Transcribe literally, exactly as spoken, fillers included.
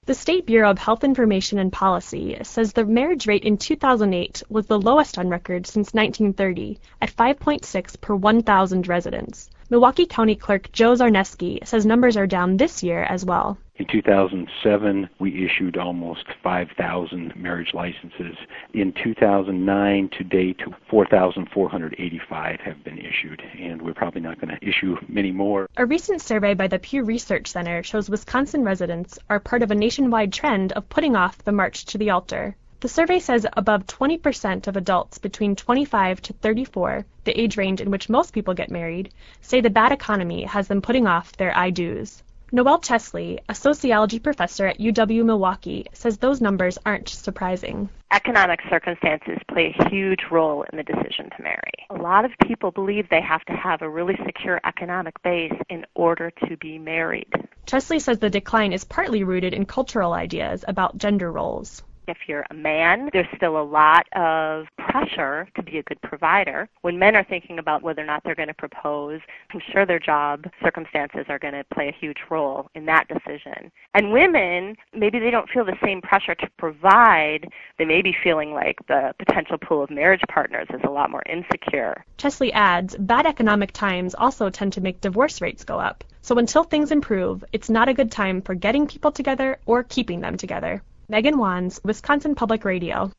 The State Bureau of Health Information and Policy says the marriage rate in two thousand eight was the lowest on record since nineteen thirty, at five point six per one thousand residents. Milwaukee County Clerk Joe Zarneski says numbers are down this year as well. In two thousand seven, we issued almost five thousand marriage licenses. In two thousand nine to date, four thousand four hundred eighty-five have been issued, and we're probably not going to issue many more. A recent survey by the Pew Research Center shows Wisconsin residents are part of a nationwide trend of putting off the march to the altar. The survey says above twenty percent of adults between twenty-five to thirty-four, the age range in which most people get married, say the bad economy has them putting off their I do's. Noelle Chesley, a sociology professor at U W Milwaukee, says those numbers aren't surprising. Economic circumstances play a huge role in the decision to marry. A lot of people believe they have to have a really secure economic base in order to be married. Chesley says the decline is partly rooted in cultural ideas about gender roles. If you're a man, there's still a lot of pressure to be a good provider. When men are thinking about whether or not they're going to propose, I'm sure their job circumstances are going to play a huge role in that decision. And women, maybe they don't feel the same pressure to provide. They may be feeling like the potential pool of marriage partners is a lot more insecure. Chesley adds, bad economic times also tend to make divorce rates go up. So until things improve, it's not a good time for getting people together or keeping them together. Megan Wands, Wisconsin Public Radio.